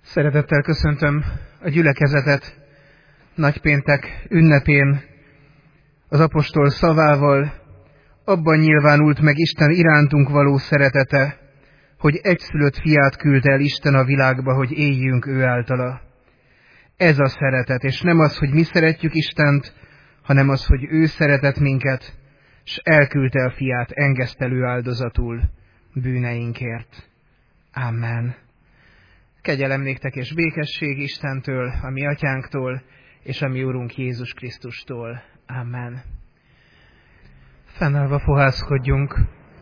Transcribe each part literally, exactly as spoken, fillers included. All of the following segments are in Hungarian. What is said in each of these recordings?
Szeretettel köszöntöm a gyülekezetet nagypéntek ünnepén. Az apostol szavával abban nyilvánult meg Isten irántunk való szeretete, hogy egyszülött fiát küldte el Isten a világba, hogy éljünk ő általa. Ez a szeretet, és nem az, hogy mi szeretjük Istent, hanem az, hogy ő szeretett minket, s elküldte a fiát engesztelő áldozatul bűneinkért. Amen. Kegyelem néktek és békesség Istentől, a mi atyánktól, és a mi Urunk Jézus Krisztustól. Amen. Fennállva fohászkodjunk.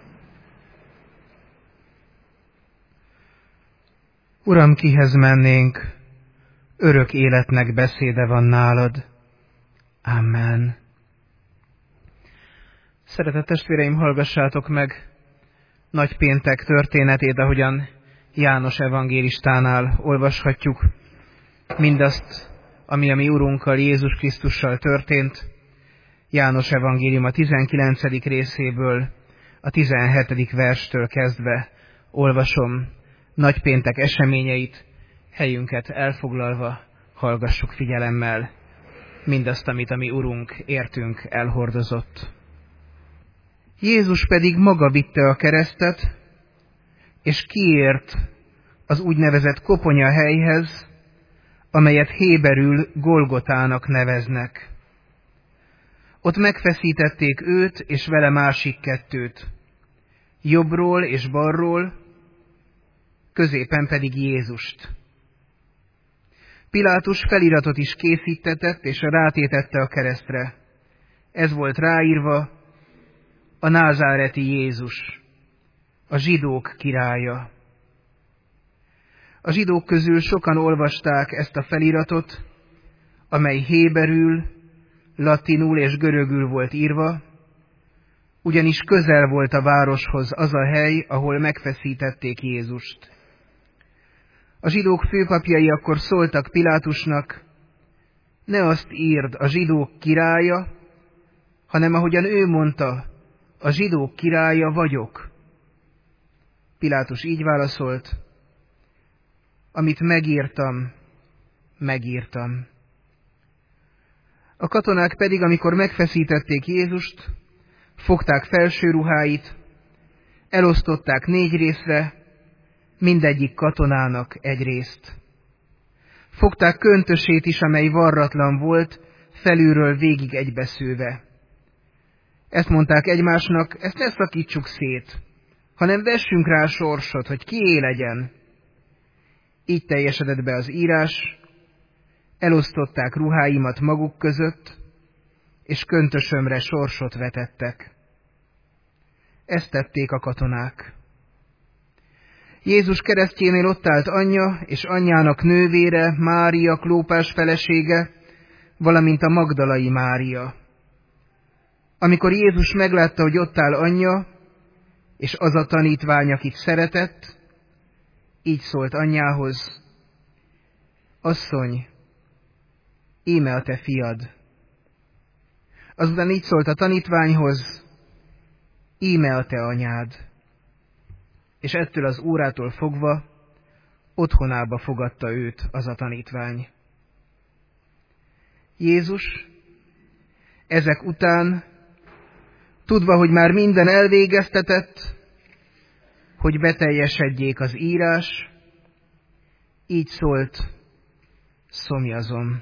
Uram, kihez mennénk? Örök életnek beszéde van nálad. Amen. Szeretett testvéreim, hallgassátok meg nagypéntek történetét, ahogyan János evangélistánál olvashatjuk mindazt, ami a mi Urunkkal, Jézus Krisztussal történt. János evangélium a tizenkilencedik részéből, a tizenhetedik verstől kezdve olvasom nagypéntek eseményeit, helyünket elfoglalva hallgassuk figyelemmel mindazt, amit a mi Urunk értünk elhordozott. Jézus pedig maga vitte a keresztet, és kiért az úgynevezett koponya helyhez, amelyet héberül Golgotának neveznek. Ott megfeszítették őt, és vele másik kettőt, jobbról és balról, középen pedig Jézust. Pilátus feliratot is készítetett, és rátétette a keresztre. Ez volt ráírva: a názáreti Jézus, a zsidók királya. A zsidók közül sokan olvasták ezt a feliratot, amely héberül, latinul és görögül volt írva, ugyanis közel volt a városhoz az a hely, ahol megfeszítették Jézust. A zsidók főpapjai akkor szóltak Pilátusnak: ne azt írd, a zsidók királya, hanem ahogyan ő mondta, a zsidók királya vagyok. Pilátus így válaszolt: amit megírtam, megírtam. A katonák pedig, amikor megfeszítették Jézust, fogták felső ruháit, elosztották négy részre, mindegyik katonának egy részt. Fogták köntösét is, amely varratlan volt, felülről végig egybeszőve. Ezt mondták egymásnak: ezt ne szakítsuk szét, hanem vessünk rá sorsot, hogy kié legyen. Így teljesedett be az írás, elosztották ruháimat maguk között, és köntösömre sorsot vetettek. Ezt tették a katonák. Jézus keresztjénél ott állt anyja, és anyjának nővére, Mária, Klópás felesége, valamint a magdalai Mária. Amikor Jézus meglátta, hogy ott áll anyja, és az a tanítvány, akit szeretett, így szólt anyjához: asszony, íme a te fiad. Azután így szólt a tanítványhoz: íme a te anyád. És ettől az órától fogva otthonába fogadta őt az a tanítvány. Jézus ezek után, tudva, hogy már minden elvégeztetett, hogy beteljesedjék az írás, így szólt: szomjazom.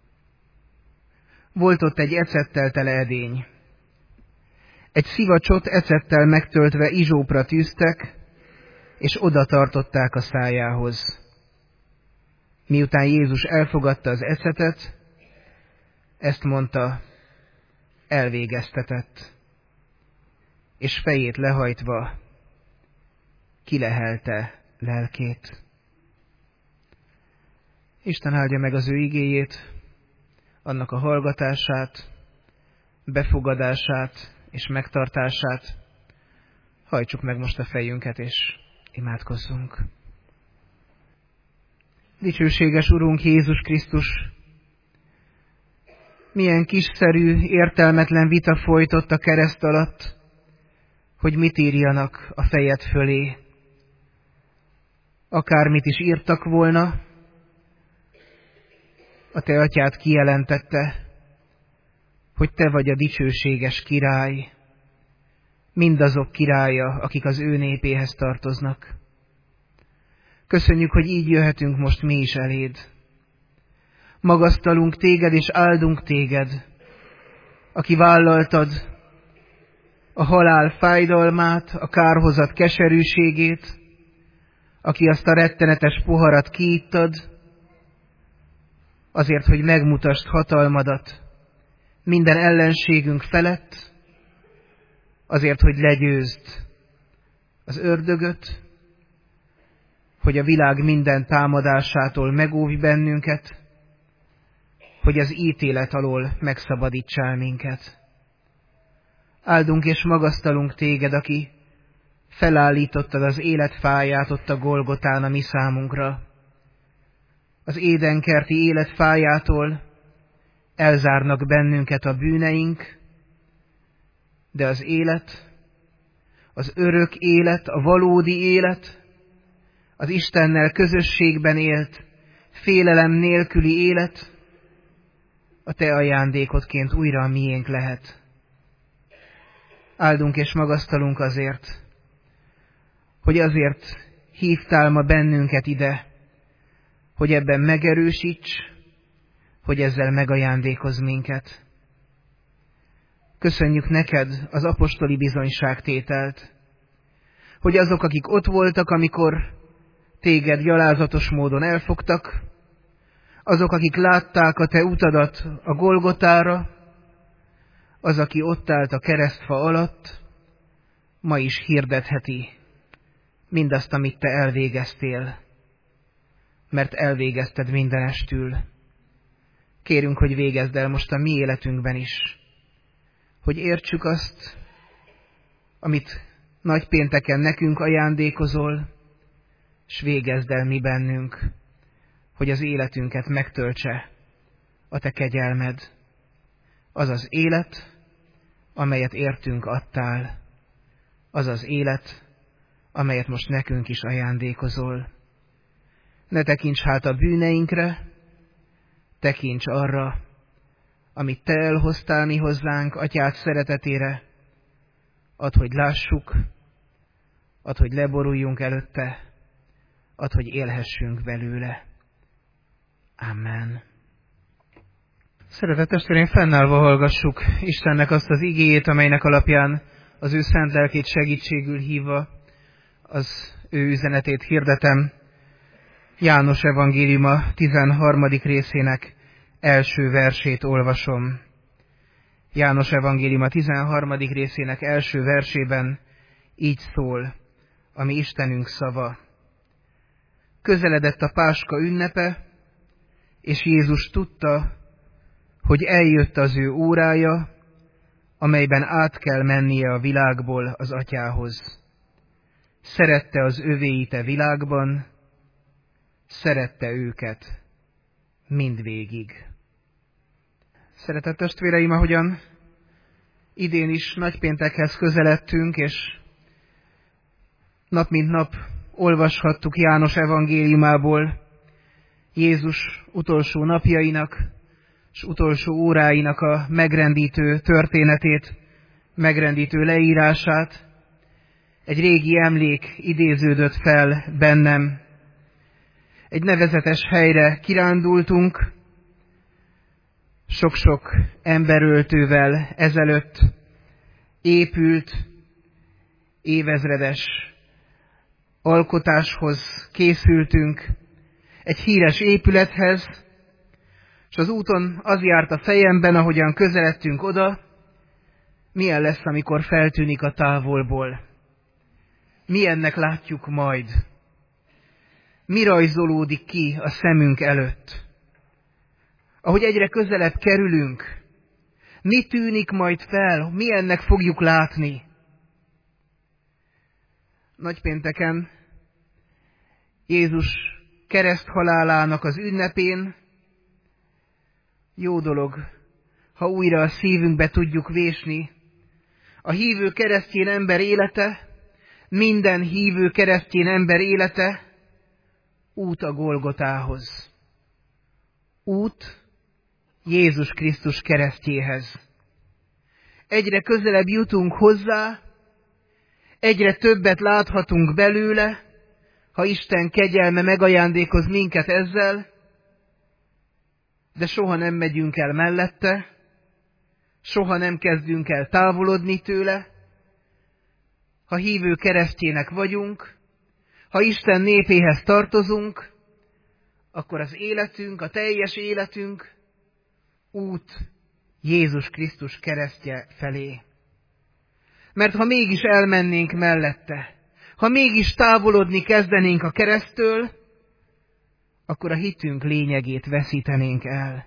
Volt ott egy ecettel tele edény. Egy szivacsot ecettel megtöltve izsópra tűztek, és oda tartották a szájához. Miután Jézus elfogadta az ecetet, ezt mondta: elvégeztetett, és fejét lehajtva kilehelte lelkét. Isten áldja meg az ő igéjét, annak a hallgatását, befogadását és megtartását. Hajtsuk meg most a fejünket, és imádkozzunk. Dicsőséges Urunk Jézus Krisztus, milyen kisszerű, értelmetlen vita folytott a kereszt alatt, hogy mit írjanak a fejed fölé. Akármit is írtak volna, a te atyád kijelentette, hogy te vagy a dicsőséges király, mindazok királya, akik az ő népéhez tartoznak. Köszönjük, hogy így jöhetünk most mi is eléd. Magasztalunk téged és áldunk téged, aki vállaltad a halál fájdalmát, a kárhozat keserűségét, aki azt a rettenetes poharat kiittad, azért, hogy megmutasd hatalmadat minden ellenségünk felett, azért, hogy legyőzd az ördögöt, hogy a világ minden támadásától megóvj bennünket, hogy az ítélet alól megszabadítsál minket. Áldunk és magasztalunk téged, aki felállítottad az életfáját ott a Golgotán a mi számunkra. Az édenkerti életfájától elzárnak bennünket a bűneink, de az élet, az örök élet, a valódi élet, az Istennel közösségben élt, félelem nélküli élet, a te ajándékodként újra a miénk lehet. Áldunk és magasztalunk azért, hogy azért hívtál ma bennünket ide, hogy ebben megerősíts, hogy ezzel megajándékozz minket. Köszönjük neked az apostoli bizonyságtételt, hogy azok, akik ott voltak, amikor téged gyalázatos módon elfogtak, azok, akik látták a te utadat a Golgotára, az, aki ott állt a keresztfa alatt, ma is hirdetheti mindazt, amit te elvégeztél, mert elvégezted mindenestül. Kérünk, hogy végezd el most a mi életünkben is, hogy értsük azt, amit nagypénteken nekünk ajándékozol, s végezd el mi bennünk, hogy az életünket megtöltse a te kegyelmed. Az az élet, amelyet értünk adtál, az az élet, amelyet most nekünk is ajándékozol. Ne tekints hát a bűneinkre, tekints arra, amit te elhoztál mi hozzánk, atyád szeretetére. Add, hogy lássuk, add, hogy leboruljunk előtte, add, hogy élhessünk belőle. Amen. Szeretett testvéreim, fennállva hallgassuk Istennek azt az igéjét, amelynek alapján az ő szent lelkét segítségül hívva az ő üzenetét hirdetem. János evangéliuma tizenharmadik részének első versét olvasom. János evangéliuma tizenharmadik részének első versében így szól a mi Istenünk szava. Közeledett a Páska ünnepe, és Jézus tudta, hogy eljött az ő órája, amelyben át kell mennie a világból az Atyához. Szerette az övéit a világban, szerette őket mindvégig. Szeretett testvéreim, ahogyan idén is nagypéntekhez közeledtünk, és nap mint nap olvashattuk János evangéliumából Jézus utolsó napjainak és utolsó óráinak a megrendítő történetét, megrendítő leírását. Egy régi emlék idéződött fel bennem. Egy nevezetes helyre kirándultunk, sok-sok emberöltővel ezelőtt épült, évezredes alkotáshoz készültünk, egy híres épülethez, és az úton az járt a fejemben, ahogyan közeledtünk oda, milyen lesz, amikor feltűnik a távolból. Milyennek látjuk majd? Mi rajzolódik ki a szemünk előtt? Ahogy egyre közelebb kerülünk, mi tűnik majd fel, milyennek fogjuk látni? Nagypénteken Jézus kereszthalálának az ünnepén jó dolog, ha újra a szívünkbe tudjuk vésni a hívő keresztény ember élete, minden hívő keresztény ember élete út a Golgotához. Út Jézus Krisztus keresztjéhez. Egyre közelebb jutunk hozzá, egyre többet láthatunk belőle, ha Isten kegyelme megajándékoz minket ezzel, de soha nem megyünk el mellette, soha nem kezdünk el távolodni tőle. Ha hívő keresztjének vagyunk, ha Isten népéhez tartozunk, akkor az életünk, a teljes életünk út Jézus Krisztus keresztje felé. Mert ha mégis elmennénk mellette, ha mégis távolodni kezdenénk a kereszttől, akkor a hitünk lényegét veszítenénk el.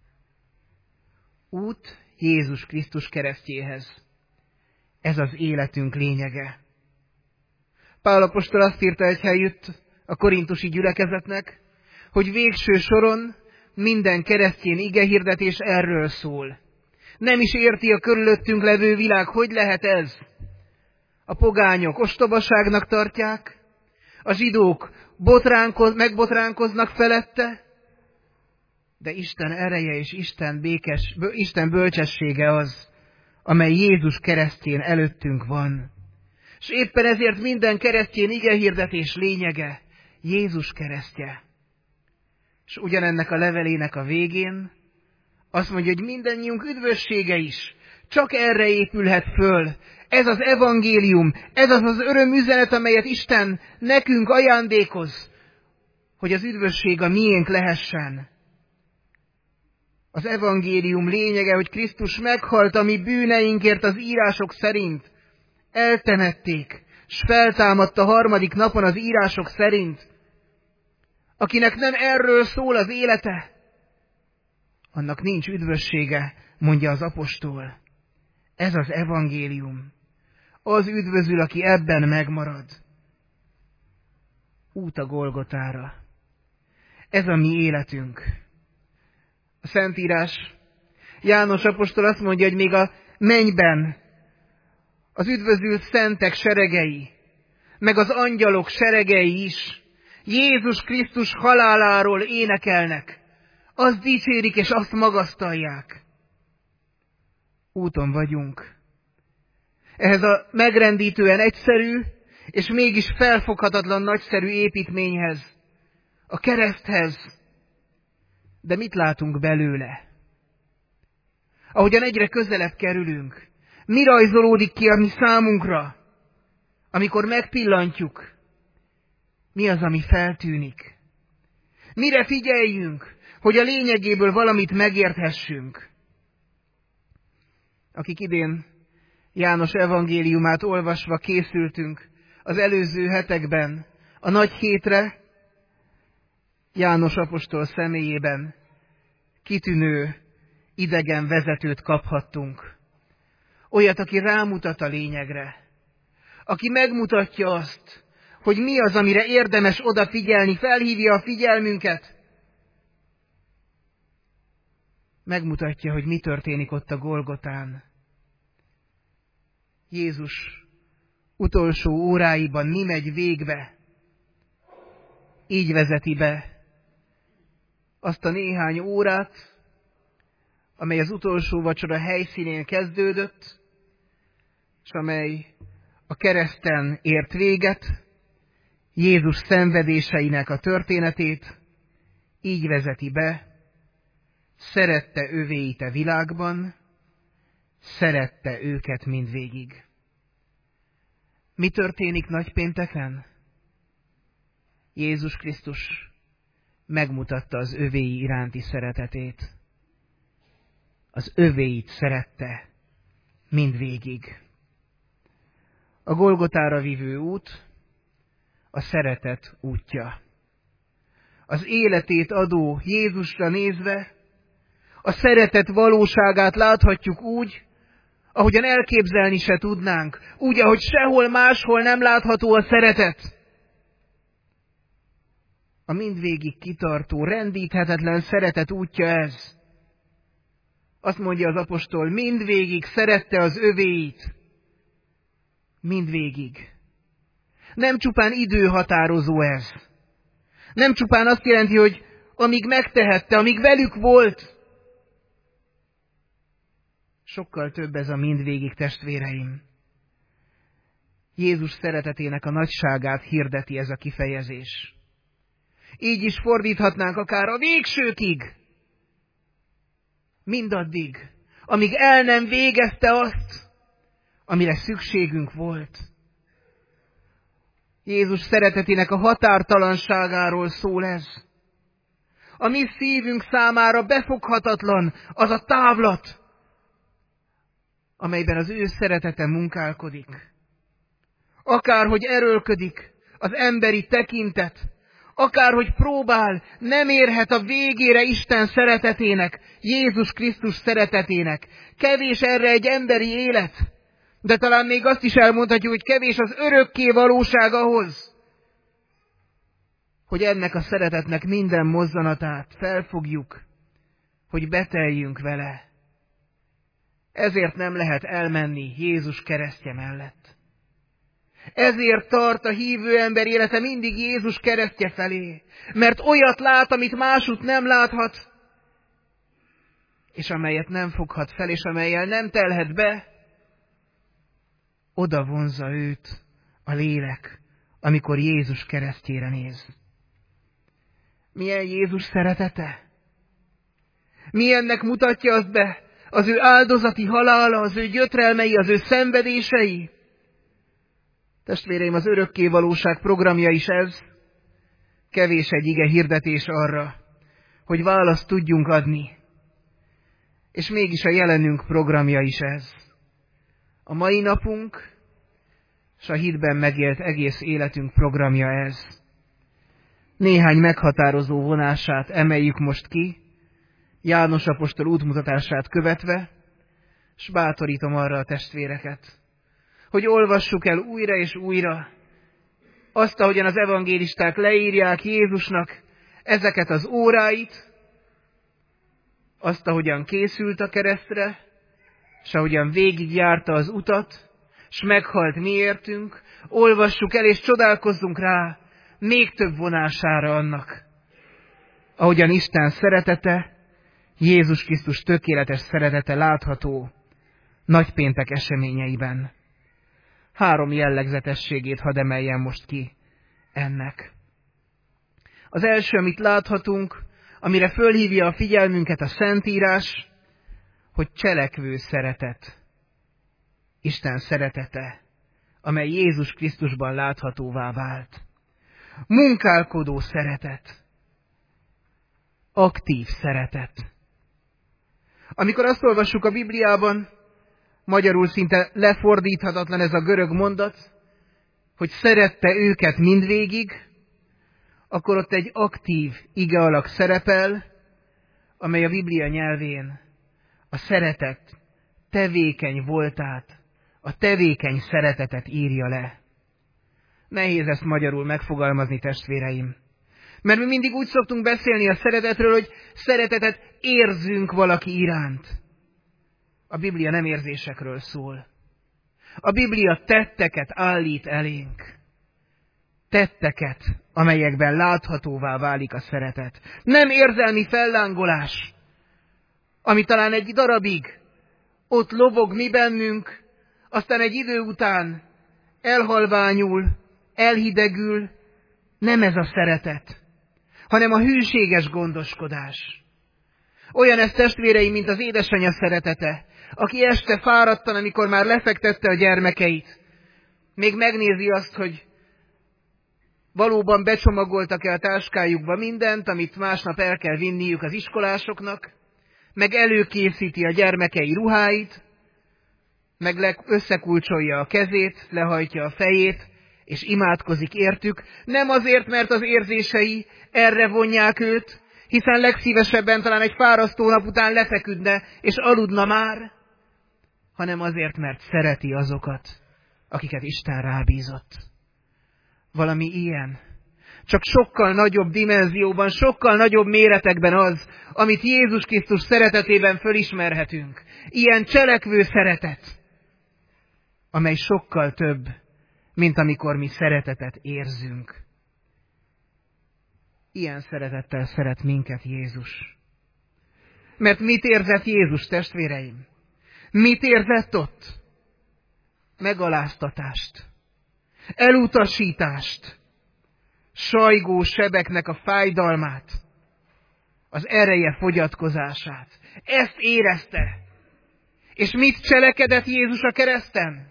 Út Jézus Krisztus keresztjéhez. Ez az életünk lényege. Pál apostol azt írta egy helyütt a korintusi gyülekezetnek, hogy végső soron minden keresztény igehirdetés erről szól. Nem is érti a körülöttünk levő világ, hogy lehet ez. A pogányok ostobaságnak tartják, a zsidók botránkoz, megbotránkoznak felette, de Isten ereje és Isten, békes, Isten bölcsessége az, amely Jézus keresztjén előttünk van. És éppen ezért minden keresztjén igehirdetés lényege Jézus keresztje. És ugyanennek a levelének a végén azt mondja, hogy mindannyiunk üdvössége is csak erre épülhet föl. Ez az evangélium, ez az az örömüzenet, amelyet Isten nekünk ajándékoz, hogy az üdvösség a miénk lehessen. Az evangélium lényege, hogy Krisztus meghalt a mi bűneinkért az írások szerint, eltemették, s feltámadt a harmadik napon az írások szerint. Akinek nem erről szól az élete, annak nincs üdvössége, mondja az apostol. Ez az evangélium. Az üdvözül, aki ebben megmarad. Út a Golgotára. Ez a mi életünk. A Szentírás, János apostol azt mondja, hogy még a mennyben az üdvözült szentek seregei, meg az angyalok seregei is Jézus Krisztus haláláról énekelnek. Azt dicsérik és azt magasztalják. Úton vagyunk. Ehhez a megrendítően egyszerű, és mégis felfoghatatlan nagyszerű építményhez, a kereszthez. De mit látunk belőle? Ahogyan egyre közelebb kerülünk, mi rajzolódik ki a mi számunkra, amikor megpillantjuk? Mi az, ami feltűnik? Mire figyeljünk, hogy a lényegéből valamit megérthessünk? Akik idén János evangéliumát olvasva készültünk az előző hetekben a nagy hétre, János apostol személyében kitűnő idegen vezetőt kaphattunk. Olyat, aki rámutat a lényegre, aki megmutatja azt, hogy mi az, amire érdemes odafigyelni, felhívja a figyelmünket. Megmutatja, hogy mi történik ott a Golgotán. Jézus utolsó óráiban mi megy végbe. Így vezeti be azt a néhány órát, amely az utolsó vacsora helyszínén kezdődött, és amely a kereszten ért véget, Jézus szenvedéseinek a történetét, így vezeti be, szerette övéit a világban, szerette őket mindvégig. Mi történik nagypénteken? Jézus Krisztus megmutatta az övéi iránti szeretetét. Az övéit szerette mindvégig. A Golgotára vívő út a szeretet útja. Az életét adó Jézusra nézve a szeretet valóságát láthatjuk úgy, ahogyan elképzelni se tudnánk, úgy, ahogy sehol máshol nem látható a szeretet. A mindvégig kitartó, rendíthetetlen szeretet útja ez. Azt mondja az apostol, mindvégig szerette az övéit. Mindvégig. Nem csupán időhatározó ez. Nem csupán azt jelenti, hogy amíg megtehette, amíg velük volt, Sokkal több ez a mindvégig, testvéreim. Jézus szeretetének a nagyságát hirdeti ez a kifejezés. Így is fordíthatnánk akár a végsőkig. Mindaddig, amíg el nem végezte azt, amire szükségünk volt. Jézus szeretetének a határtalanságáról szól ez. A mi szívünk számára befoghatatlan az a távlat, amelyben az ő szeretete munkálkodik. Akárhogy erőlködik az emberi tekintet, akárhogy próbál, nem érhet a végére Isten szeretetének, Jézus Krisztus szeretetének. Kevés erre egy emberi élet, de talán még azt is elmondhatjuk, hogy kevés az örökké valóság ahhoz, hogy ennek a szeretetnek minden mozzanatát felfogjuk, hogy beteljünk vele. Ezért nem lehet elmenni Jézus keresztje mellett. Ezért tart a hívő ember élete mindig Jézus keresztje felé, mert olyat lát, amit másút nem láthat, és amelyet nem foghat fel, és amellyel nem telhet be, oda vonzza őt a lélek, amikor Jézus keresztjére néz. Milyen Jézus szeretete? Milyennek mutatja azt be az ő áldozati halála, az ő gyötrelmei, az ő szenvedései? Testvéreim, az örökké valóság programja is ez. Kevés egy ige hirdetés arra, hogy választ tudjunk adni. És mégis a jelenünk programja is ez. A mai napunk, és a hitben megélt egész életünk programja ez. Néhány meghatározó vonását emeljük most ki, János apostol útmutatását követve, s bátorítom arra a testvéreket, hogy olvassuk el újra és újra azt, ahogyan az evangélisták leírják Jézusnak ezeket az óráit, azt, ahogyan készült a keresztre, s ahogyan végigjárta az utat, s meghalt miértünk, olvassuk el és csodálkozzunk rá még több vonására annak, ahogyan Isten szeretete, Jézus Krisztus tökéletes szeretete látható nagypéntek eseményeiben. Három jellegzetességét hadd emeljem most ki ennek. Az első, amit láthatunk, amire fölhívja a figyelmünket a Szentírás, hogy cselekvő szeretet. Isten szeretete, amely Jézus Krisztusban láthatóvá vált. Munkálkodó szeretet. Aktív szeretet. Amikor azt olvassuk a Bibliában, magyarul szinte lefordíthatatlan ez a görög mondat, hogy szerette őket mindvégig, akkor ott egy aktív ige alak szerepel, amely a Biblia nyelvén a szeretet tevékeny voltát, a tevékeny szeretetet írja le. Nehéz ezt magyarul megfogalmazni, testvéreim. Mert mi mindig úgy szoktunk beszélni a szeretetről, hogy szeretetet érzünk valaki iránt. A Biblia nem érzésekről szól. A Biblia tetteket állít elénk. Tetteket, amelyekben láthatóvá válik a szeretet. Nem érzelmi fellángolás, ami talán egy darabig ott lobog mi bennünk, aztán egy idő után elhalványul, elhidegül. Nem ez a szeretet, hanem a hűséges gondoskodás. Olyan ez, testvéreim, mint az édesanyja szeretete, aki este fáradtan, amikor már lefektette a gyermekeit, még megnézi azt, hogy valóban becsomagoltak-e a táskájukba mindent, amit másnap el kell vinniük az iskolásoknak, meg előkészíti a gyermekei ruháit, meg összekulcsolja a kezét, lehajtja a fejét, és imádkozik értük, nem azért, mert az érzései erre vonják őt, hiszen legszívesebben talán egy fárasztó nap után lefeküdne, és aludna már, hanem azért, mert szereti azokat, akiket Isten rábízott. Valami ilyen. Csak sokkal nagyobb dimenzióban, sokkal nagyobb méretekben az, amit Jézus Krisztus szeretetében fölismerhetünk. Ilyen cselekvő szeretet, amely sokkal több, mint amikor mi szeretetet érzünk. Ilyen szeretettel szeret minket Jézus. Mert mit érzett Jézus, testvéreim? Mit érzett ott? Megaláztatást, elutasítást, sajgó sebeknek a fájdalmát, az ereje fogyatkozását. Ezt érezte. És mit cselekedett Jézus a kereszten?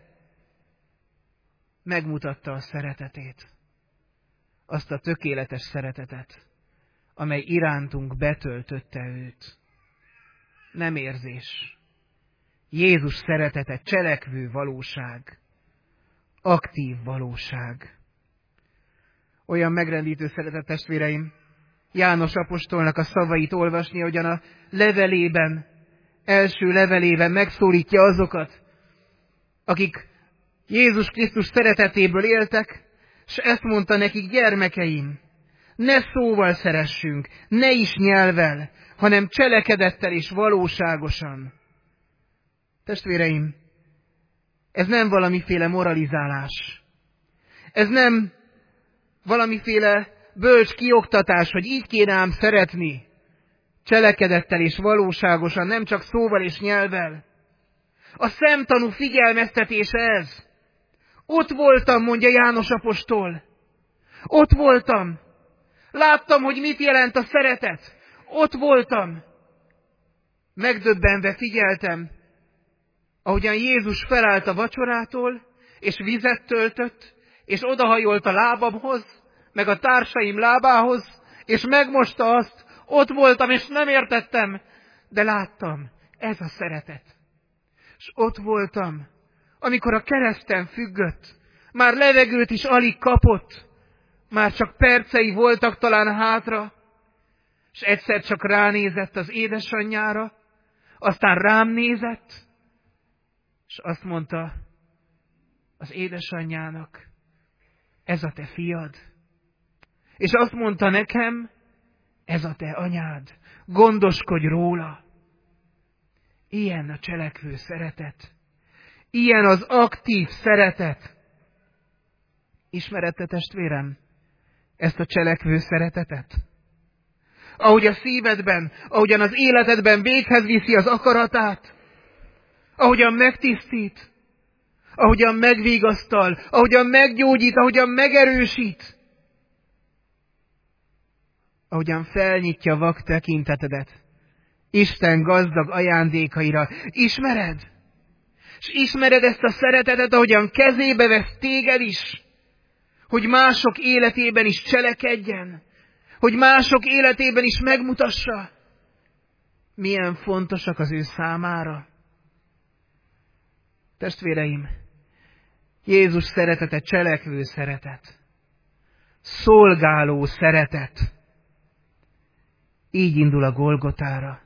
Megmutatta a szeretetét. Azt a tökéletes szeretetet, amely irántunk betöltötte őt. Nem érzés. Jézus szeretete cselekvő valóság. Aktív valóság. Olyan megrendítő szeretet, testvéreim, János apostolnak a szavait olvasni, ahogyan a levelében, első levelében megszólítja azokat, akik Jézus Krisztus szeretetéből éltek, és ezt mondta nekik: gyermekeim, ne szóval szeressünk, ne is nyelvvel, hanem cselekedettel és valóságosan. Testvéreim, ez nem valamiféle moralizálás. Ez nem valamiféle bölcs kioktatás, hogy így kéne ám szeretni, cselekedettel és valóságosan, nem csak szóval és nyelvvel. A szemtanú figyelmeztetése ez. Ott voltam, mondja János apostol. Ott voltam. Láttam, hogy mit jelent a szeretet. Ott voltam. Megdöbbenve figyeltem, ahogyan Jézus felállt a vacsorától, és vizet töltött, és odahajolt a lábamhoz, meg a társaim lábához, és megmosta azt. Ott voltam, és nem értettem, de láttam. Ez a szeretet. És ott voltam, amikor a kereszten függött, már levegőt is alig kapott, már csak percei voltak talán hátra, és egyszer csak ránézett az édesanyjára, aztán rám nézett, és azt mondta az édesanyjának: ez a te fiad. És azt mondta nekem: ez a te anyád, gondoskodj róla. Ilyen a cselekvő szeretet. Ilyen az aktív szeretet. Ismered-e, testvérem, ezt a cselekvő szeretetet? Ahogy a szívedben, ahogyan az életedben véghez viszi az akaratát, ahogyan megtisztít, ahogyan megvigasztal, ahogyan meggyógyít, ahogyan megerősít, ahogyan felnyitja vak tekintetedet Isten gazdag ajándékaira. Ismered? És ismered ezt a szeretetet, ahogyan kezébe vesz téged is, hogy mások életében is cselekedjen, hogy mások életében is megmutassa, milyen fontosak az ő számára. Testvéreim, Jézus szeretete cselekvő szeretet, szolgáló szeretet. Így indul a Golgotára.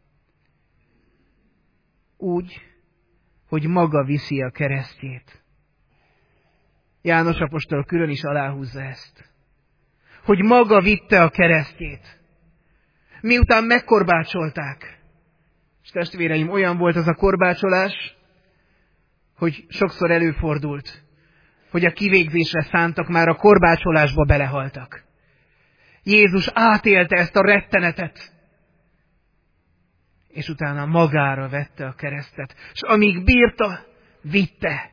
Úgy, hogy maga viszi a keresztjét. János apostol külön is aláhúzza ezt. Hogy maga vitte a keresztjét. Miután megkorbácsolták. És testvéreim, olyan volt az a korbácsolás, hogy sokszor előfordult, hogy a kivégzésre szántak, már a korbácsolásba belehaltak. Jézus átélte ezt a rettenetet, és utána magára vette a keresztet, és amíg bírta, vitte.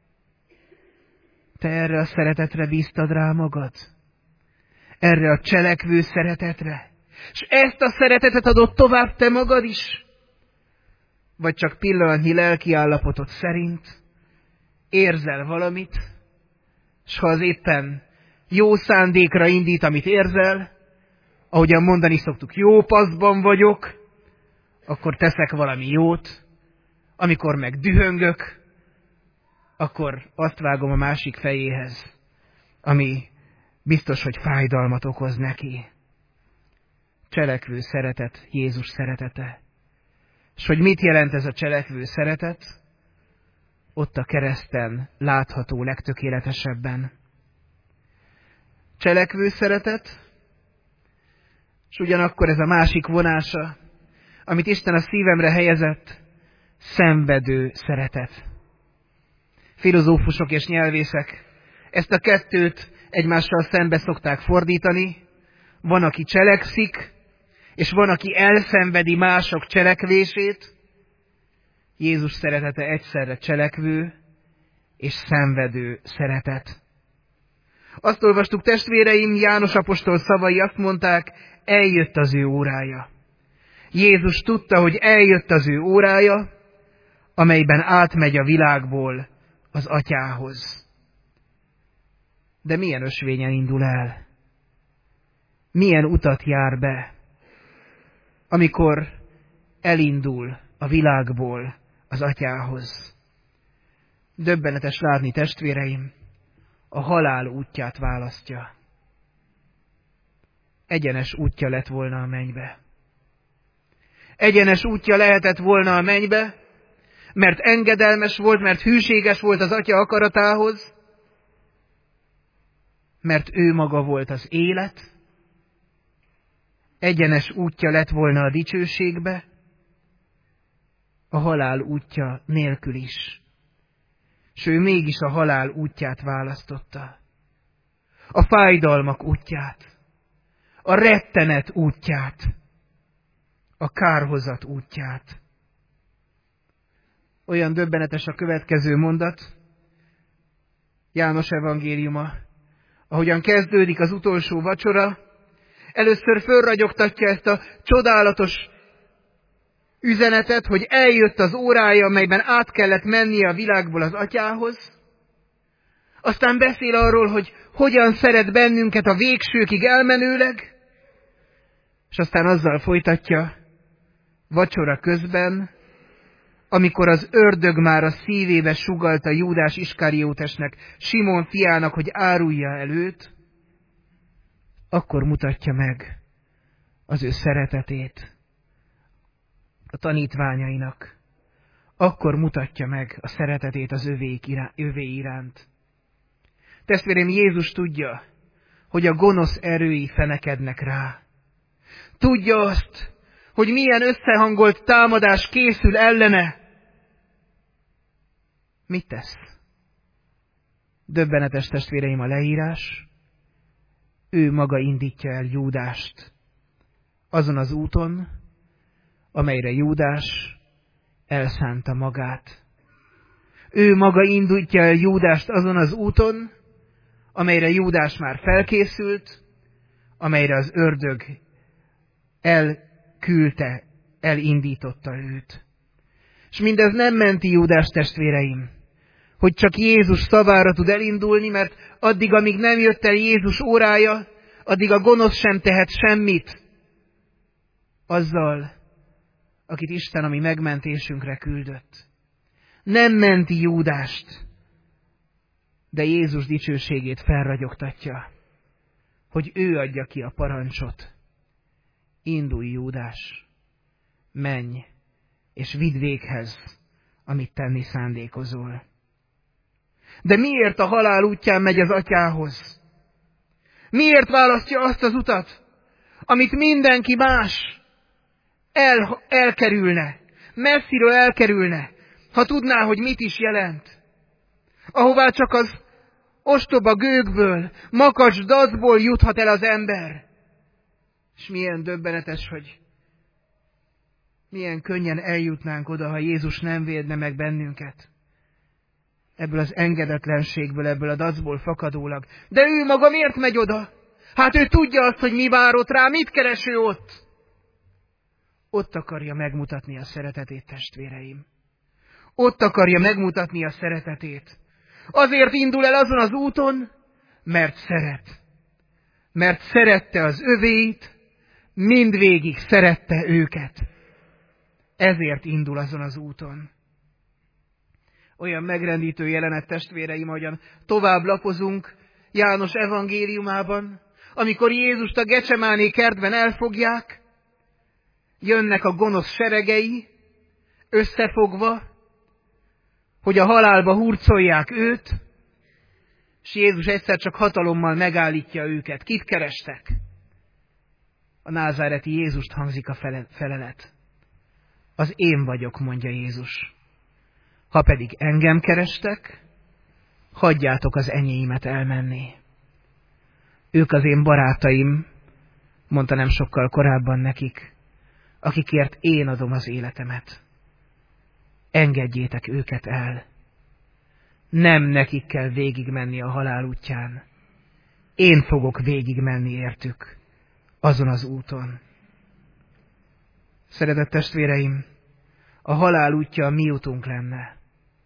Te erre a szeretetre bíztad rá magad? Erre a cselekvő szeretetre? És ezt a szeretetet adott tovább te magad is? Vagy csak pillanatnyi lelkiállapotod szerint érzel valamit, és ha az éppen jó szándékra indít, amit érzel, ahogyan mondani szoktuk, jó paszban vagyok, akkor teszek valami jót, amikor meg dühöngök, akkor azt vágom a másik fejéhez, ami biztos, hogy fájdalmat okoz neki. Cselekvő szeretet, Jézus szeretete. És hogy mit jelent ez a cselekvő szeretet? Ott a kereszten látható legtökéletesebben. Cselekvő szeretet, és ugyanakkor ez a másik vonása, amit Isten a szívemre helyezett, szenvedő szeretet. Filozófusok és nyelvészek ezt a kettőt egymással szembe szokták fordítani. Van, aki cselekszik, és van, aki elszenvedi mások cselekvését, Jézus szeretete egyszerre cselekvő és szenvedő szeretet. Azt olvastuk, testvéreim, János apostol szavai azt mondták, eljött az ő órája. Jézus tudta, hogy eljött az ő órája, amelyben átmegy a világból az atyához. De milyen ösvényen indul el? Milyen utat jár be, amikor elindul a világból az atyához? Döbbenetes látni, testvéreim, a halál útját választja. Egyenes útja lett volna a mennybe. Egyenes útja lehetett volna a mennybe, mert engedelmes volt, mert hűséges volt az atya akaratához, mert ő maga volt az élet. Egyenes útja lett volna a dicsőségbe, a halál útja nélkül is. S ő mégis a halál útját választotta. A fájdalmak útját, a rettenet útját, a kárhozat útját. Olyan döbbenetes a következő mondat, János evangéliuma, ahogyan kezdődik az utolsó vacsora, először fölragyogtatja ezt a csodálatos üzenetet, hogy eljött az órája, amelyben át kellett mennie a világból az atyához. Aztán beszél arról, hogy hogyan szeret bennünket a végsőkig elmenőleg, és aztán azzal folytatja, vacsora közben, amikor az ördög már a szívébe sugallta Júdás Iskariótesnek, Simon fiának, hogy árulja el őt, akkor mutatja meg az ő szeretetét a tanítványainak. Akkor mutatja meg a szeretetét az övéik irá, övé iránt. Testvérem, Jézus tudja, hogy a gonosz erői fenekednek rá. Tudja azt, hogy milyen összehangolt támadás készül ellene. Mit tesz? Döbbenetes, testvéreim, a leírás. Ő maga indítja el Júdást azon az úton, amelyre Júdás elszánta magát. Ő maga indítja el Júdást azon az úton, amelyre Júdás már felkészült, amelyre az ördög elküldte, elindította őt. És mindez nem menti Júdás, testvéreim, hogy csak Jézus szavára tud elindulni, mert addig, amíg nem jött el Jézus órája, addig a gonosz sem tehet semmit azzal, akit Isten a mi megmentésünkre küldött. Nem menti Júdást, de Jézus dicsőségét felragyogtatja, hogy ő adja ki a parancsot. Indulj, Júdás, menj, és vidd véghez, amit tenni szándékozol. De miért a halál útján megy az atyához? Miért választja azt az utat, amit mindenki más el, elkerülne, messziről elkerülne, ha tudná, hogy mit is jelent? Ahová csak az ostoba gőgből, makacs dacból juthat el az ember. És milyen döbbenetes, hogy milyen könnyen eljutnánk oda, ha Jézus nem védne meg bennünket. Ebből az engedetlenségből, ebből a dacból fakadólag. De ő maga miért megy oda? Hát ő tudja azt, hogy mi vár ott rá, mit keres ő ott? Ott akarja megmutatni a szeretetét, testvéreim. Ott akarja megmutatni a szeretetét. Azért indul el azon az úton, mert szeret. Mert szerette az övéit, mindvégig szerette őket. Ezért indul azon az úton. Olyan megrendítő jelenet, testvéreim, ahogyan tovább lapozunk János evangéliumában, amikor Jézust a Gecsemáné kertben elfogják, jönnek a gonosz seregei, összefogva, hogy a halálba hurcolják őt, és Jézus egyszer csak hatalommal megállítja őket. Kit kerestek? A názáreti Jézust, hangzik a felelet. Az én vagyok, mondja Jézus. Ha pedig engem kerestek, hagyjátok az enyéimet elmenni. Ők az én barátaim, mondta nem sokkal korábban nekik, akikért én adom az életemet. engedjétek őket el. Nem nekik kell végigmenni a halál útján. Én fogok végigmenni értük azon az úton. Szeretett testvéreim, a halál útja a mi utunk lenne.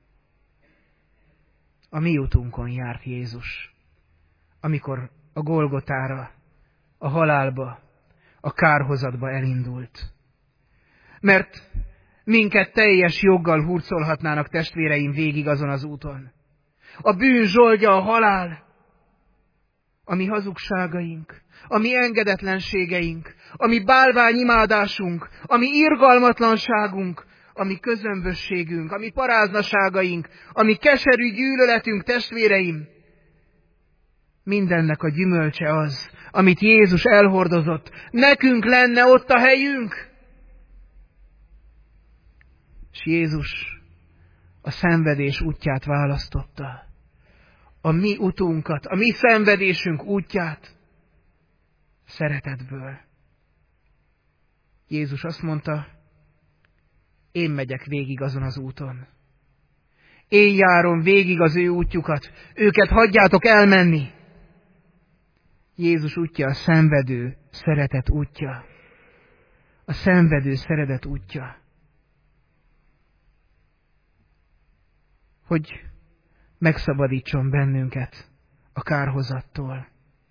A mi utunkon járt Jézus, amikor a Golgotára, a halálba, a kárhozatba elindult. Mert minket teljes joggal hurcolhatnának testvéreim végig azon az úton. A bűn zsoldja a halál, a mi hazugságaink, a mi engedetlenségeink, a mi bálványimádásunk, a mi irgalmatlanságunk, a mi közömbösségünk, a mi paráznaságaink, a mi keserű gyűlöletünk, testvéreim. Mindennek a gyümölcse az, amit Jézus elhordozott. Nekünk lenne ott a helyünk. És Jézus a szenvedés útját választotta. A mi utunkat, a mi szenvedésünk útját szeretetből. Jézus azt mondta, én megyek végig azon az úton. Én járom végig az ő útjukat, őket hagyjátok elmenni. Jézus útja a szenvedő szeretet útja. A szenvedő szeretet útja. Hogy megszabadítson bennünket a kárhozattól.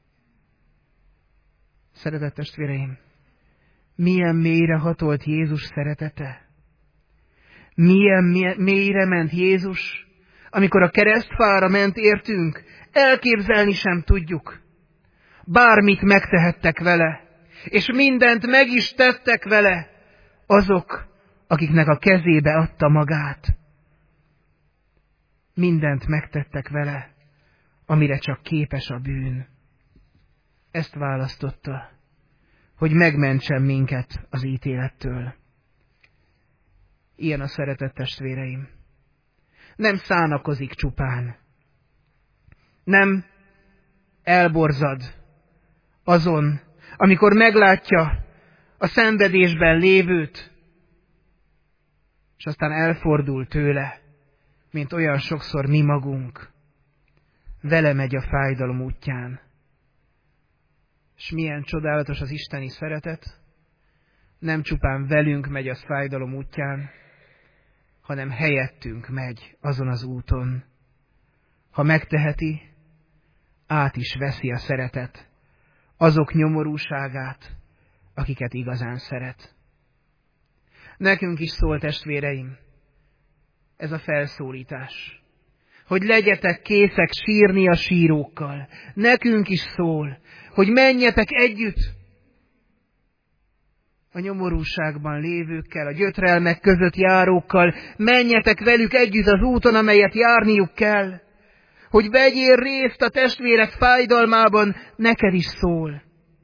Szeretett testvéreim, milyen mélyre hatolt Jézus szeretete? Milyen mélyre ment Jézus, amikor a keresztfára ment értünk, elképzelni sem tudjuk. Bármit megtehettek vele, és mindent meg is tettek vele azok, akiknek a kezébe adta magát. Mindent megtettek vele, amire csak képes a bűn. Ezt választotta, hogy megmentsen minket az ítélettől. Ilyen a szeretett testvéreim. Nem szánakozik csupán. Nem elborzad azon, amikor meglátja a szenvedésben lévőt, és aztán elfordul tőle, mint olyan sokszor mi magunk. Vele megy a fájdalom útján. És milyen csodálatos az isteni szeretet, nem csupán velünk megy a fájdalom útján, hanem helyettünk megy azon az úton. Ha megteheti, át is veszi a szeretet azok nyomorúságát, akiket igazán szeret. Nekünk is szól, testvéreim, ez a felszólítás, hogy legyetek készek sírni a sírókkal. Nekünk is szól, hogy menjetek együtt a nyomorúságban lévőkkel, a gyötrelmek között járókkal, menjetek velük együtt az úton, amelyet járniuk kell, hogy vegyél részt a testvérek fájdalmában, neked is szól.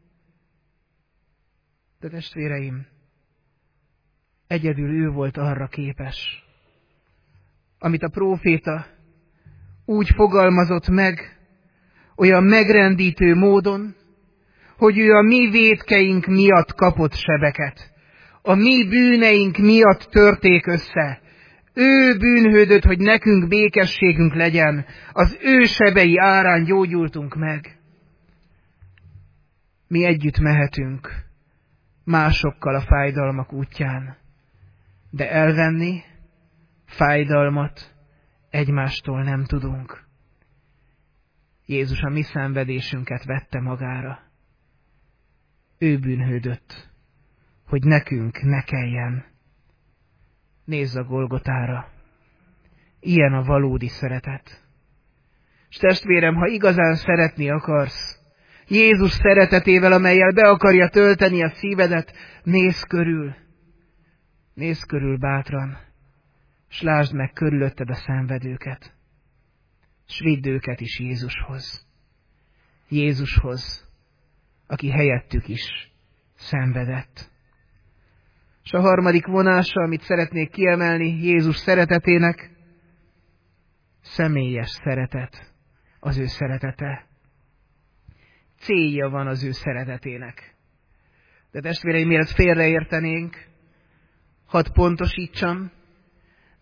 De testvéreim, egyedül ő volt arra képes, amit a próféta úgy fogalmazott meg, olyan megrendítő módon, hogy ő a mi vétkeink miatt kapott sebeket, a mi bűneink miatt törték össze. Ő bűnhődött, hogy nekünk békességünk legyen, az ő sebei árán gyógyultunk meg. Mi együtt mehetünk másokkal a fájdalmak útján, de elvenni fájdalmat egymástól nem tudunk. Jézus a mi szenvedésünket vette magára. Ő bűnhődött, hogy nekünk ne kelljen. Nézz a Golgotára. Ilyen a valódi szeretet. És testvérem, ha igazán szeretni akarsz, Jézus szeretetével, amellyel be akarja tölteni a szívedet, nézz körül. Nézz körül bátran, s lásd meg körülötted a szenvedőket. S vidd őket is Jézushoz. Jézushoz, aki helyettük is szenvedett. És a harmadik vonása, amit szeretnék kiemelni Jézus szeretetének, személyes szeretet, az ő szeretete. Célja van az ő szeretetének. De testvéreim, mielőtt félreértenénk, hadd pontosítsam,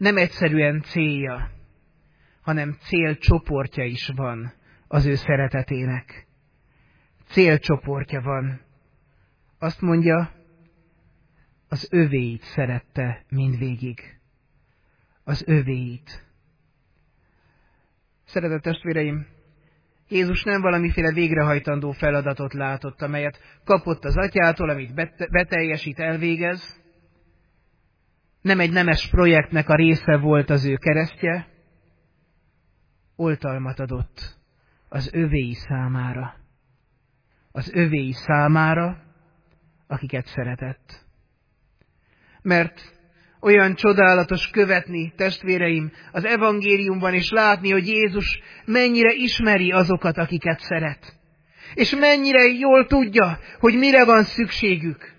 nem egyszerűen célja, hanem célcsoportja is van az ő szeretetének. Célcsoportja van. Azt mondja, az övéit szerette mindvégig. Az övéit. Szeretett testvéreim, Jézus nem valamiféle végrehajtandó feladatot látott, amelyet kapott az atyától, amit beteljesít, elvégez. Nem egy nemes projektnek a része volt az ő keresztje, oltalmat adott az övéi számára. Az övéi számára, akiket szeretett. Mert olyan csodálatos követni, testvéreim, az evangéliumban, és látni, hogy Jézus mennyire ismeri azokat, akiket szeret. És mennyire jól tudja, hogy mire van szükségük.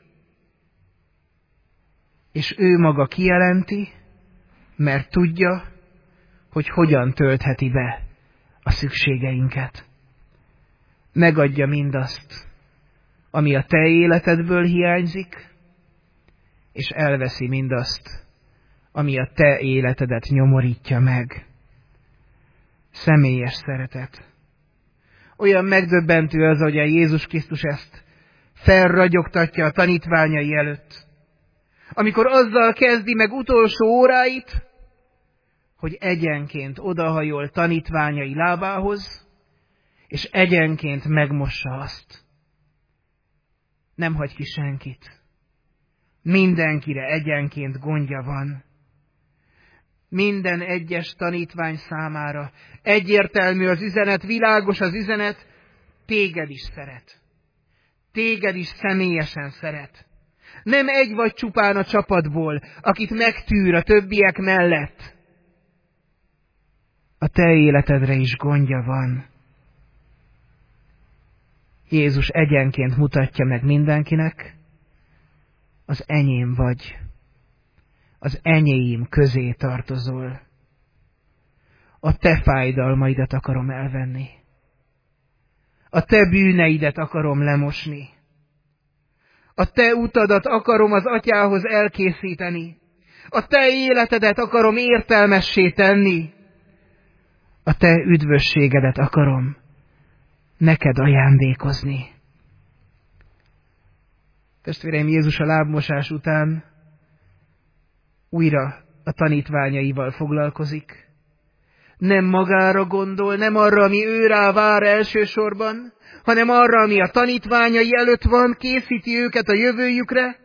És ő maga kijelenti, mert tudja, hogy hogyan töltheti be a szükségeinket. Megadja mindazt, ami a te életedből hiányzik, és elveszi mindazt, ami a te életedet nyomorítja meg. Személyes szeretet. Olyan megdöbbentő az, hogy a Jézus Krisztus ezt felragyogtatja a tanítványai előtt. Amikor azzal kezdi meg utolsó óráit, hogy egyenként odahajol tanítványai lábához, és egyenként megmossa azt. Nem hagy ki senkit. Mindenkire egyenként gondja van. Minden egyes tanítvány számára egyértelmű az üzenet, világos az üzenet, téged is szeret. Téged is személyesen szeret. Nem egy vagy csupán a csapatból, akit megtűr a többiek mellett. A te életedre is gondja van. Jézus egyenként mutatja meg mindenkinek, az enyém vagy, az enyéim közé tartozol. A te fájdalmaidat akarom elvenni. A te bűneidet akarom lemosni. A te utadat akarom az atyához elkészíteni. A te életedet akarom értelmessé tenni. A te üdvösségedet akarom neked ajándékozni. Testvéreim, Jézus a lábmosás után újra a tanítványaival foglalkozik. Nem magára gondol, nem arra, ami őrá vár elsősorban, hanem arra, ami a tanítványai előtt van, készíti őket a jövőjükre.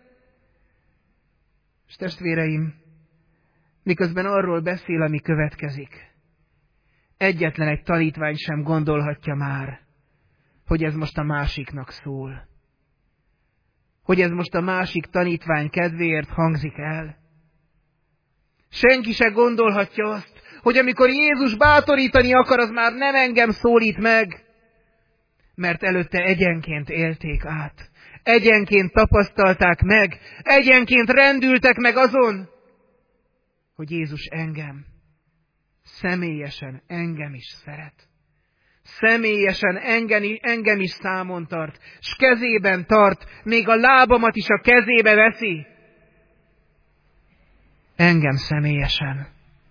És testvéreim, miközben arról beszél, ami következik, egyetlen egy tanítvány sem gondolhatja már, hogy ez most a másiknak szól. Hogy ez most a másik tanítvány kedvéért hangzik el. Senki se gondolhatja azt, hogy amikor Jézus bátorítani akar, az már nem engem szólít meg, mert előtte egyenként élték át, egyenként tapasztalták meg, egyenként rendültek meg azon, hogy Jézus engem, személyesen engem is szeret. Személyesen engem, engem is számon tart, s kezében tart, még a lábamat is a kezébe veszi. Engem személyesen.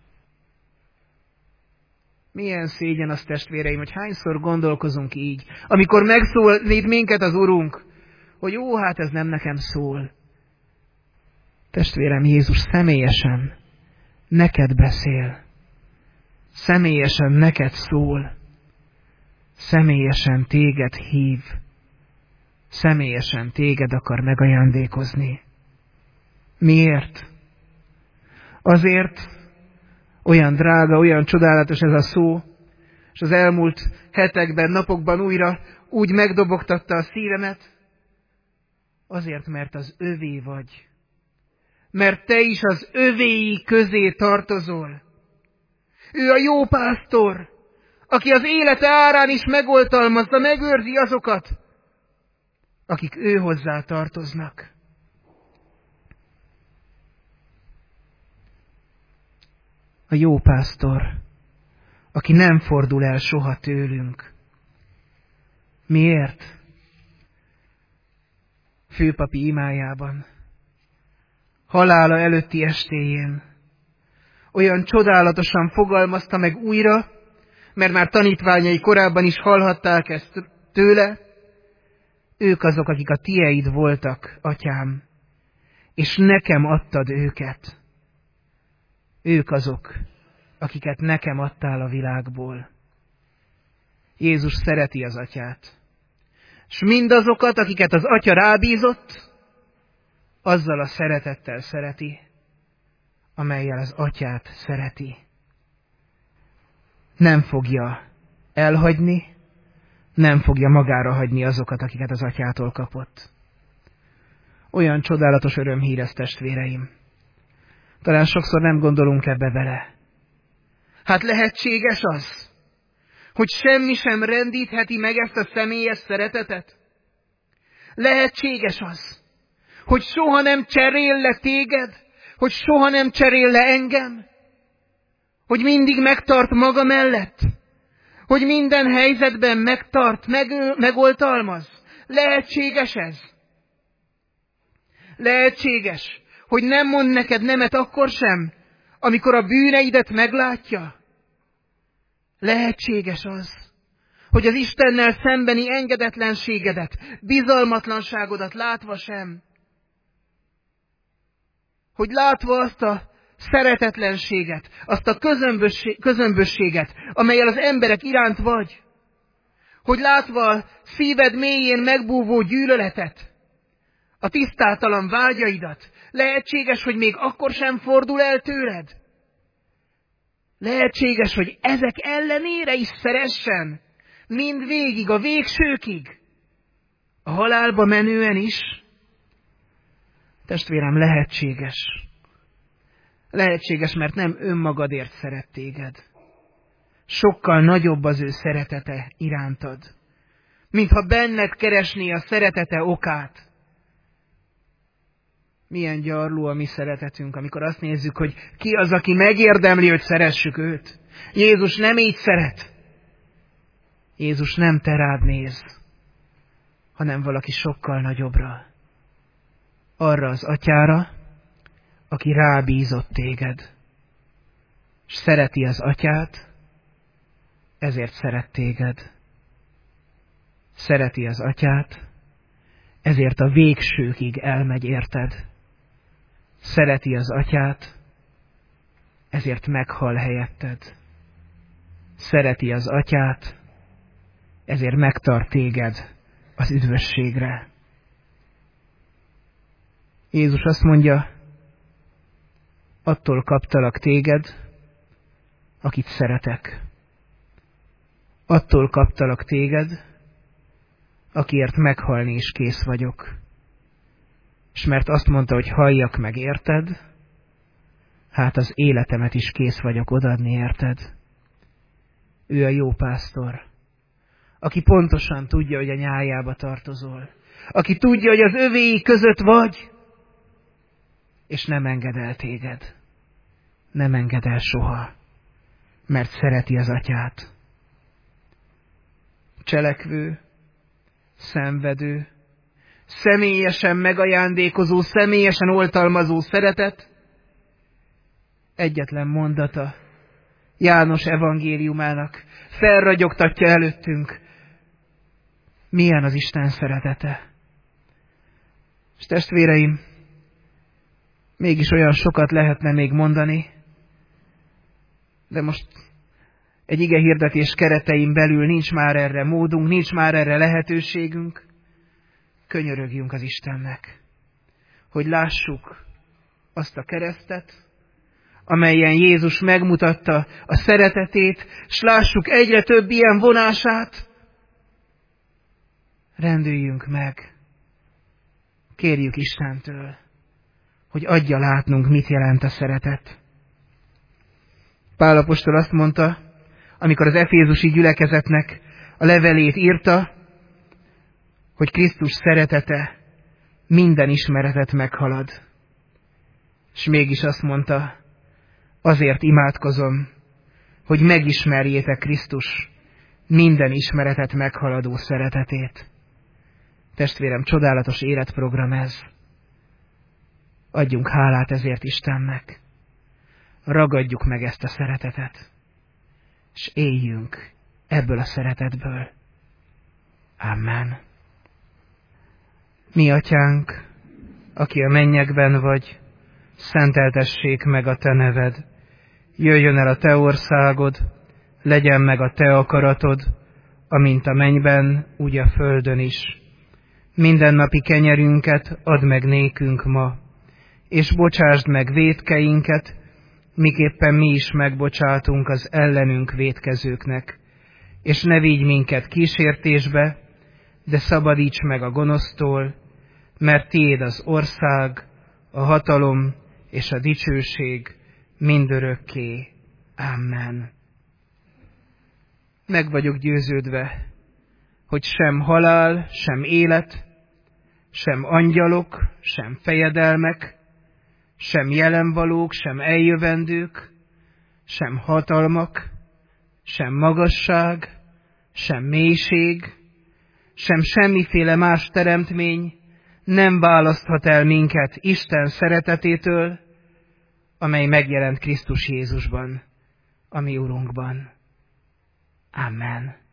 Milyen szégyen az, testvéreim, hogy hányszor gondolkozunk így, amikor megszólít minket az Urunk, hogy ó, hát ez nem nekem szól. Testvérem, Jézus személyesen neked beszél. Személyesen neked szól. Személyesen téged hív. Személyesen téged akar megajándékozni. Miért? Azért olyan drága, olyan csodálatos ez a szó, és az elmúlt hetekben, napokban újra úgy megdobogtatta a szívemet, azért, mert az övé vagy. Mert te is az övéi közé tartozol. Ő a jó pásztor, aki az élete árán is megoltalmazza, megőrzi azokat, akik ő hozzá tartoznak. A jó pásztor, aki nem fordul el soha tőlünk. Miért? Főpapi imájában, halála előtti estéjén, olyan csodálatosan fogalmazta meg újra, mert már tanítványai korábban is hallhatták ezt tőle, ők azok, akik a tieid voltak, atyám, és nekem adtad őket. Ők azok, akiket nekem adtál a világból. Jézus szereti az atyát. S mindazokat, akiket az atya rábízott, azzal a szeretettel szereti, amellyel az atyát szereti. Nem fogja elhagyni, nem fogja magára hagyni azokat, akiket az atyától kapott. Olyan csodálatos örömhír ez, testvéreim. Talán sokszor nem gondolunk ebbe bele. Hát lehetséges az, hogy semmi sem rendítheti meg ezt a személyes szeretetet? Lehetséges az, hogy soha nem cserél le téged, hogy soha nem cserél le engem, hogy mindig megtart maga mellett, hogy minden helyzetben megtart, meg, megoltalmaz. Lehetséges ez? Lehetséges, hogy nem mond neked nemet akkor sem, amikor a bűneidet meglátja? Lehetséges az, hogy az Istennel szembeni engedetlenségedet, bizalmatlanságodat látva sem, hogy látva azt a szeretetlenséget, azt a közömbösséget, amellyel az emberek iránt vagy, hogy látva a szíved mélyén megbúvó gyűlöletet, a tisztátalan vágyaidat, lehetséges, hogy még akkor sem fordul el tőled? Lehetséges, hogy ezek ellenére is szeressen, mind végig, a végsőkig, a halálba menően is? Testvérem, lehetséges. Lehetséges, mert nem önmagadért szeret téged. Sokkal nagyobb az ő szeretete irántad, mintha benned keresné a szeretete okát. Milyen gyarló a mi szeretetünk, amikor azt nézzük, hogy ki az, aki megérdemli, hogy szeressük őt. Jézus nem így szeret. Jézus nem te rád néz, hanem valaki sokkal nagyobbra. Arra az atyára, aki rábízott téged. És szereti az atyát, ezért szeret téged. Szereti az atyát, ezért a végsőkig elmegy érted. Szereti az atyát, ezért meghal helyetted. Szereti az atyát, ezért megtart téged az üdvösségre. Jézus azt mondja, attól kaptalak téged, akit szeretek. Attól kaptalak téged, akiért meghalni is kész vagyok. És mert azt mondta, hogy halljak meg érted, hát az életemet is kész vagyok odaadni érted. Ő a jó pásztor, aki pontosan tudja, hogy a nyájába tartozol, aki tudja, hogy az övéi között vagy, és nem enged el téged. Nem enged el soha, mert szereti az atyát. Cselekvő, szenvedő, személyesen megajándékozó, személyesen oltalmazó szeretet, egyetlen mondata János evangéliumának felragyogtatja előttünk, milyen az Isten szeretete. És testvéreim, mégis olyan sokat lehetne még mondani, de most egy igehirdetés keretein belül nincs már erre módunk, nincs már erre lehetőségünk. Könyörögjünk az Istennek, hogy lássuk azt a keresztet, amelyen Jézus megmutatta a szeretetét, s lássuk egyre több ilyen vonását. Rendüljünk meg, kérjük Istentől, hogy adja látnunk, mit jelent a szeretet. Pál apostol azt mondta, amikor az efézusi gyülekezetnek a levelét írta, hogy Krisztus szeretete minden ismeretet meghalad. És mégis azt mondta, azért imádkozom, hogy megismerjétek Krisztus minden ismeretet meghaladó szeretetét. Testvérem, csodálatos életprogram ez. Adjunk hálát ezért Istennek. ragadjuk meg ezt a szeretetet, és éljünk ebből a szeretetből. Amen. Mi atyánk, aki a mennyekben vagy, szenteltessék meg a te neved. Jöjjön el a te országod, legyen meg a te akaratod, amint a mennyben, úgy a földön is. Mindennapi kenyerünket add meg nékünk ma, és bocsásd meg vétkeinket, miképpen mi is megbocsátunk az ellenünk vétkezőknek. És ne vigy minket kísértésbe, de szabadíts meg a gonosztól, mert tiéd az ország, a hatalom és a dicsőség mindörökké. Amen. Meg vagyok győződve, hogy sem halál, sem élet, sem angyalok, sem fejedelmek, sem jelenvalók, sem eljövendők, sem hatalmak, sem magasság, sem mélység, sem semmiféle más teremtmény nem választhat el minket Isten szeretetétől, amely megjelent Krisztus Jézusban, a mi Urunkban. Amen.